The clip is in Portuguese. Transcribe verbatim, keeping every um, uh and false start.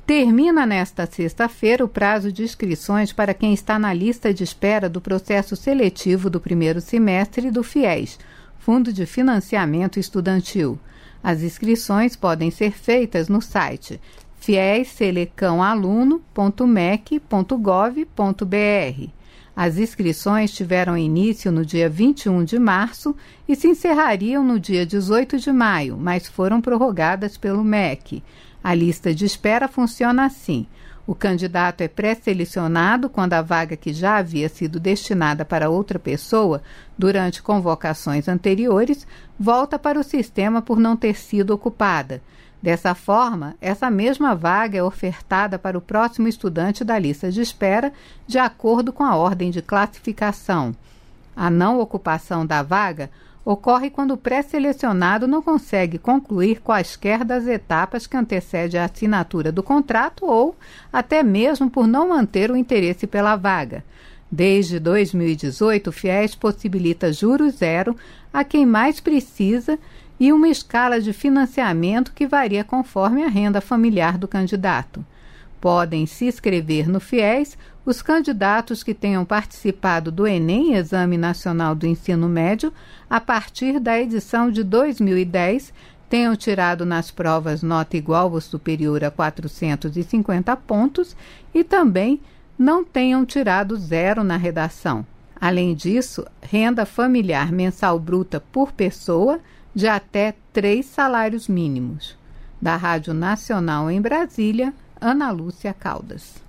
Termina nesta sexta-feira o prazo de inscrições para quem está na lista de espera do processo seletivo do primeiro semestre do FIES, Fundo de Financiamento Estudantil. As inscrições podem ser feitas no site fies selecão aluno ponto mec ponto gov ponto br. As inscrições tiveram início no dia vinte e um de março e se encerrariam no dia dezoito de maio, mas foram prorrogadas pelo M E C. A lista de espera funciona assim: o candidato é pré-selecionado quando a vaga que já havia sido destinada para outra pessoa durante convocações anteriores volta para o sistema por não ter sido ocupada. Dessa forma, essa mesma vaga é ofertada para o próximo estudante da lista de espera, de acordo com a ordem de classificação. A não ocupação da vaga ocorre quando o pré-selecionado não consegue concluir quaisquer das etapas que antecedem a assinatura do contrato ou até mesmo por não manter o interesse pela vaga. Desde dois mil e dezoito, o FIES possibilita juros zero a quem mais precisa e uma escala de financiamento que varia conforme a renda familiar do candidato. Podem se inscrever no FIES os candidatos que tenham participado do Enem, Exame Nacional do Ensino Médio, a partir da edição de dois mil e dez, tenham tirado nas provas nota igual ou superior a quatrocentos e cinquenta pontos e também não tenham tirado zero na redação. Além disso, renda familiar mensal bruta por pessoa de até três salários mínimos. Da Rádio Nacional em Brasília, Ana Lúcia Caldas.